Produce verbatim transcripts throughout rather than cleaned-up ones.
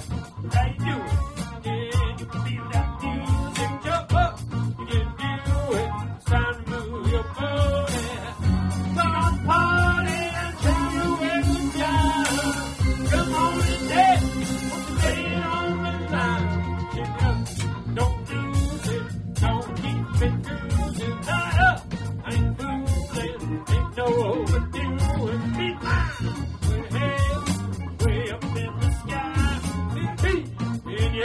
How you doing? Yeah, you can feel that music. Jump up. You can do it. It's time to move your body. Come on, party and tell you where to go. Come on and dance. Put the day on the line. Get up. Don't lose it. Don't keep it cruising. Not up. I ain't fooling. Ain't no overdoing. Be fine. We're held way up in the sky. Be in your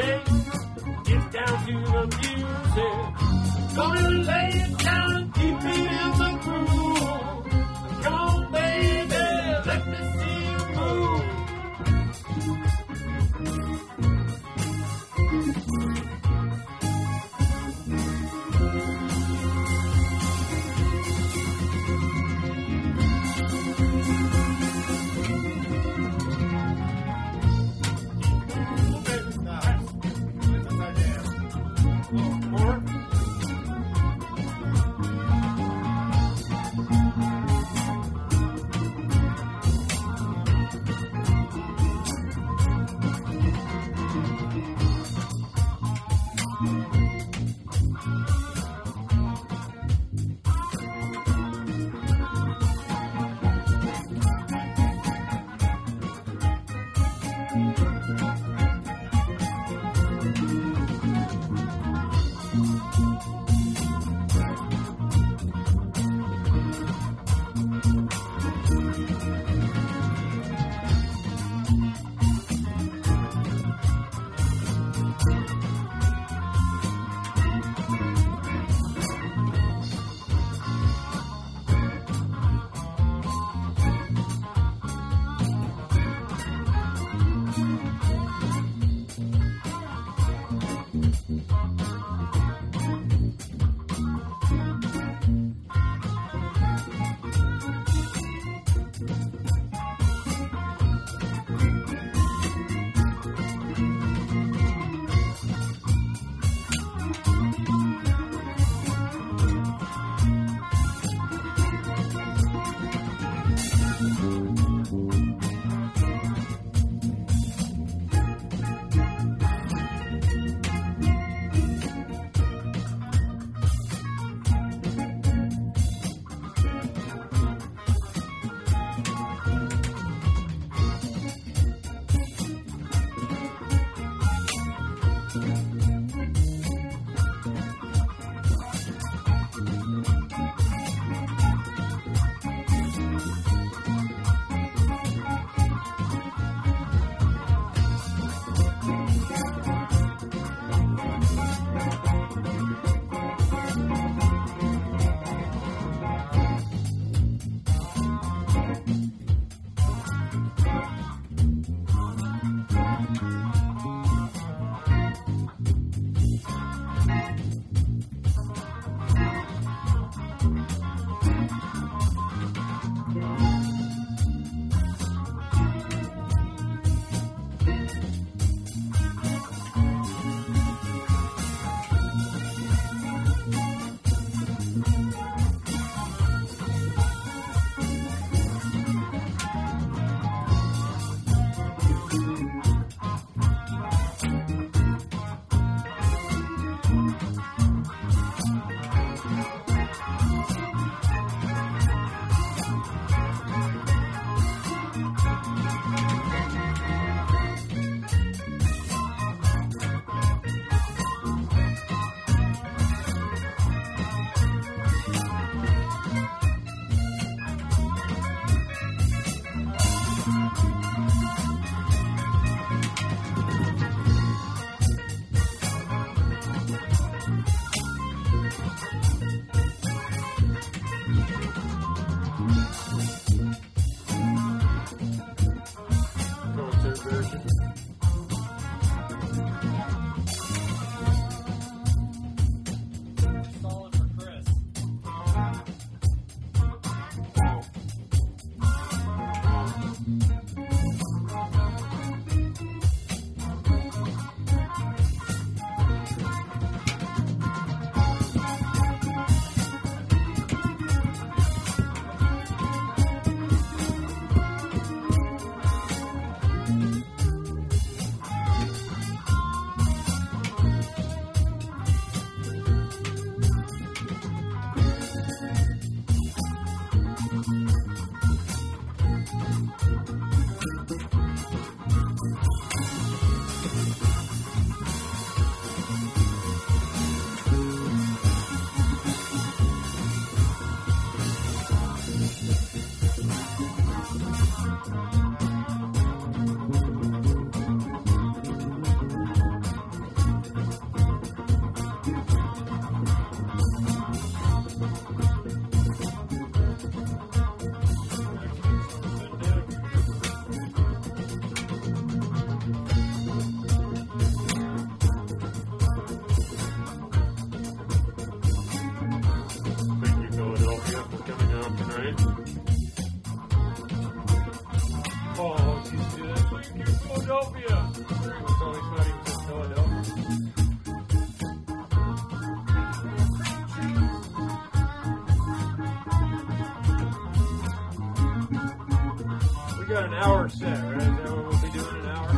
got an hour set, right? Is that what we'll be doing? An hour?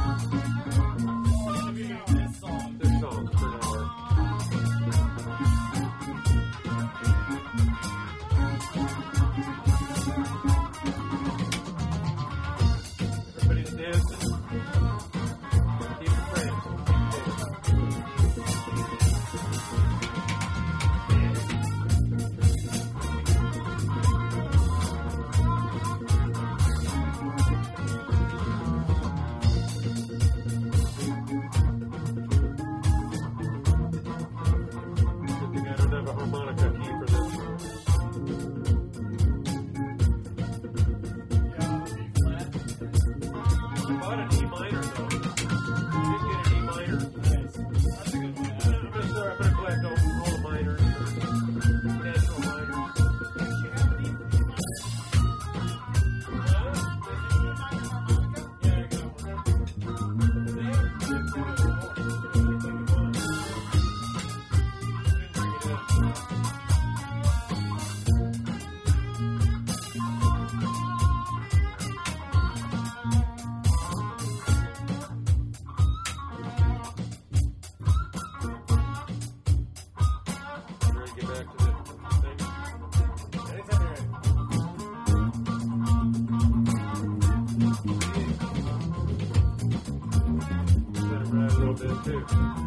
This song. This song for an hour. Everybody's dancing. Keep it friends. Good thing I don't have a harmonica key for this one. Yeah, B flat. I bought an E minor though. I did get an E minor. Nice. That's a good one. I'm gonna start. I'm gonna collect all, all the minors, natural minors. Yeah, I got Ready to get back to the thing? Anytime you're ready. Let it ride a little bit too.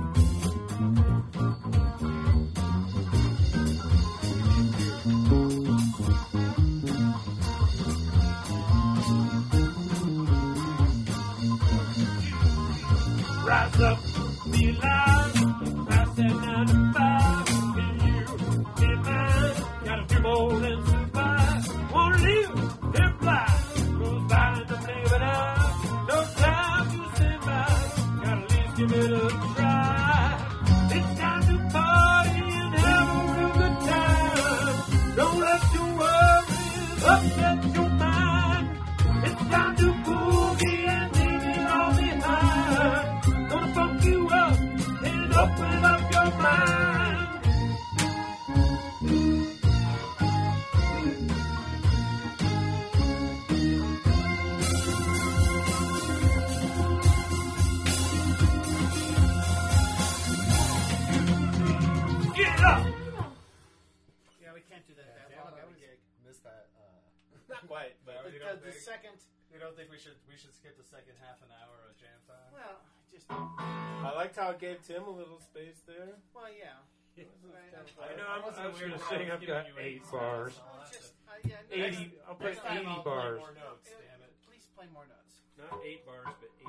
Rise up, be alive, past that nine to five. Can you be mine? Gotta do more than survive. Wanna live and fly. Goes by in the blink of an eye. No time to stand by. Gotta at least give it a try. It's time to party and have a real good time. Don't let your worries upset your mind. It's time to boogie and leave it all behind. Gonna funk you up and open up your mind. Get up! Yeah, we can't do that that long of a gig. Missed that. Uh, Not quite, but The, you the, don't the think second, you don't think we should we should skip the second half an hour of jam time? well, just, I liked how it gave Tim a little space there. well, yeah. I know, I'm, I was Wasn't going weird to how sing, I was I've giving got you eight eight bars. songs. Well, That's just, it. uh, yeah, no, eighty, I'll play Next time eighty I'll play bars. more notes, Uh, damn it. Please play more notes. Not eight bars, but